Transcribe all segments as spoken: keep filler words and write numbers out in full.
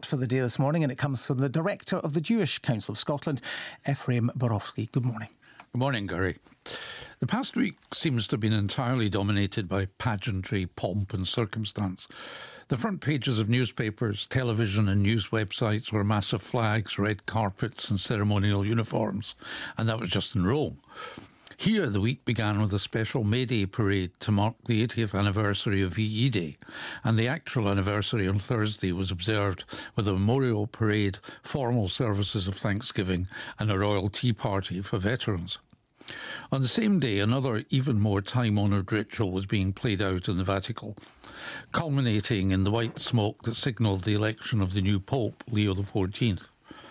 for the day this morning, and it comes from the Director of the Jewish Council of Scotland, Ephraim Borowski. Good morning. Good morning, Gary. The past week seems to have been entirely dominated by pageantry, pomp and circumstance. The front pages of newspapers, television and news websites were massive flags, red carpets and ceremonial uniforms, and that was just in Rome. Here, the week began with a special May Day parade to mark the eightieth anniversary of V E Day, and the actual anniversary on Thursday was observed with a memorial parade, formal services of Thanksgiving and a royal tea party for veterans. On the same day, another even more time-honoured ritual was being played out in the Vatican, culminating in the white smoke that signalled the election of the new Pope, Leo the fourteenth.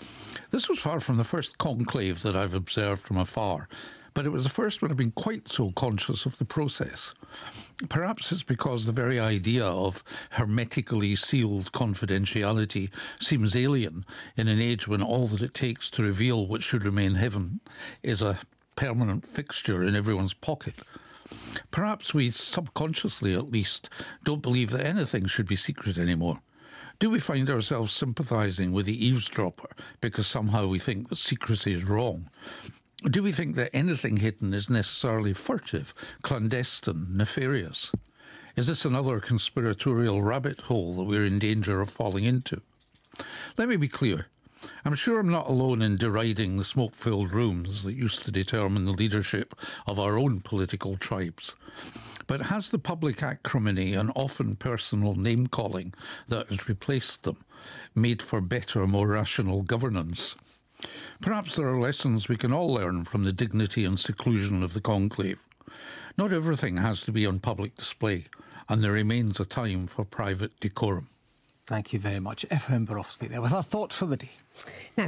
This was far from the first conclave that I've observed from afar, but it was the first when I've been quite so conscious of the process. Perhaps it's because the very idea of hermetically sealed confidentiality seems alien in an age when all that it takes to reveal what should remain hidden is a permanent fixture in everyone's pocket. Perhaps we, subconsciously at least, don't believe that anything should be secret anymore. Do we find ourselves sympathising with the eavesdropper because somehow we think that secrecy is wrong? Do we think that anything hidden is necessarily furtive, clandestine, nefarious? Is this another conspiratorial rabbit hole that we're in danger of falling into? Let me be clear. I'm sure I'm not alone in deriding the smoke-filled rooms that used to determine the leadership of our own political tribes. But has the public acrimony and often personal name-calling that has replaced them made for better, more rational governance? Perhaps there are lessons we can all learn from the dignity and seclusion of the conclave. Not everything has to be on public display, and there remains a time for private decorum. Thank you very much. Ephraim Borowski there with our thoughts for the day. Now,